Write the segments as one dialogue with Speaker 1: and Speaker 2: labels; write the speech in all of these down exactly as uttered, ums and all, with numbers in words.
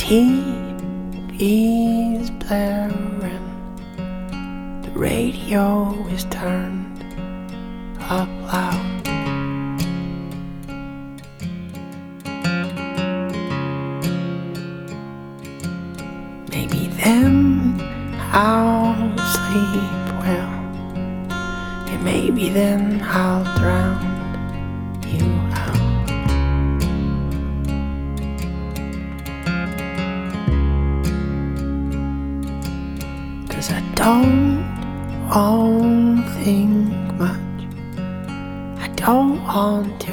Speaker 1: T V's blaring, the radio is turned up loud. Maybe then I'll sleep well, and maybe then I'll drown you out. 'Cause I don't want to think much, I don't want to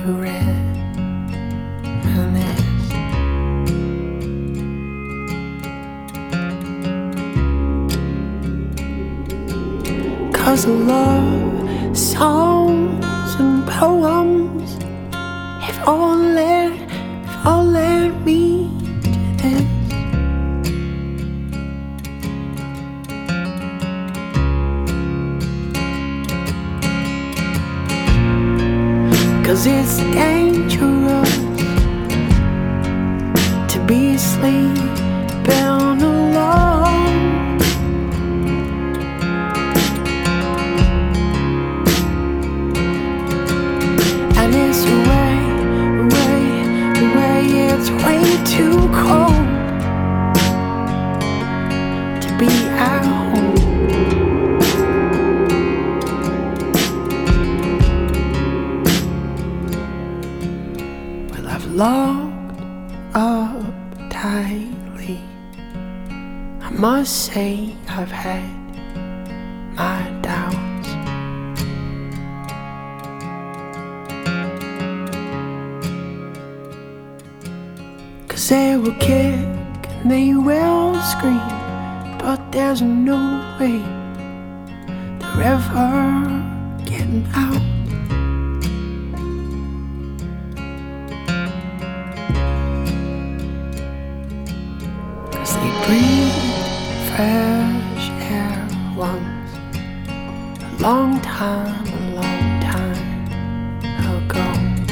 Speaker 1: reminisce. 'Cause I love songs and poems have all led, have all led me to this. 'Cause it's dangerous to be sleeping alone, and it's way, way, way, it's way too cold to be at home. I've locked up tightly. I must say I've had my doubts. 'Cause they will kick and they will scream, but there's no way they're ever getting out. Breathe fresh air once, a long time, a long time ago.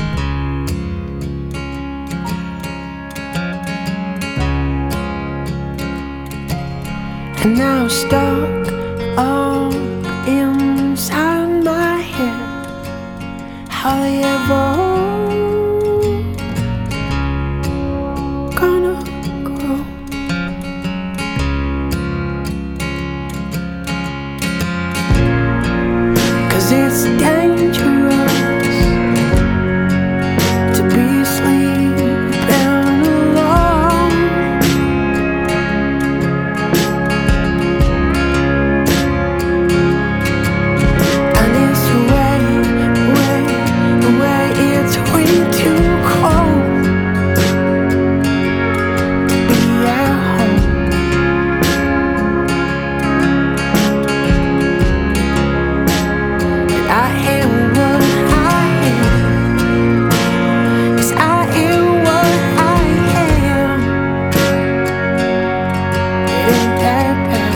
Speaker 1: And now stuck up inside my head, how they ever gonna grow. 'Cause it's dangerous to be sleeping alone, and it's way, way, way, it's way too cold to be at home. I am what I am. Yes, I am what I am. It ain't that bad.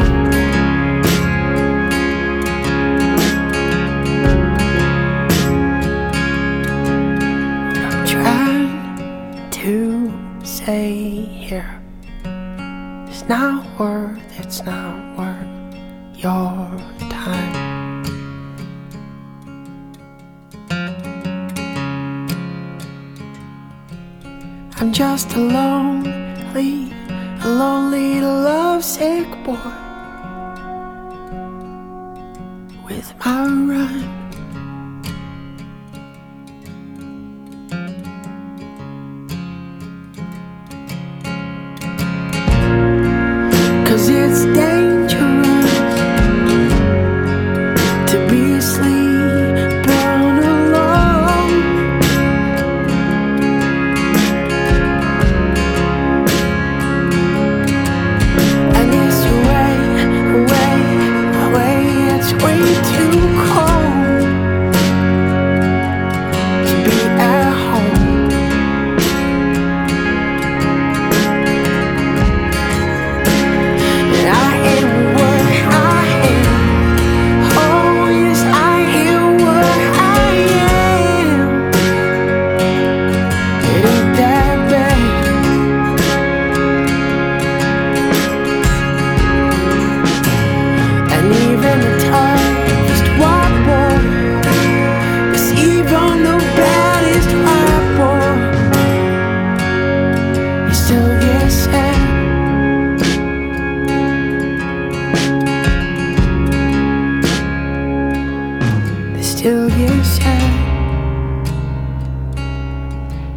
Speaker 1: What I'm trying to say here, it's not worth, it's not worth your time. I'm just a lonely, a lonely, lovesick boy with my rhyme. 'Cause it's dangerous to be sleeping alone, and it's way, way, way, it's way too cold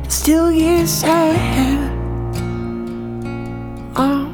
Speaker 1: Still years ahead. Oh.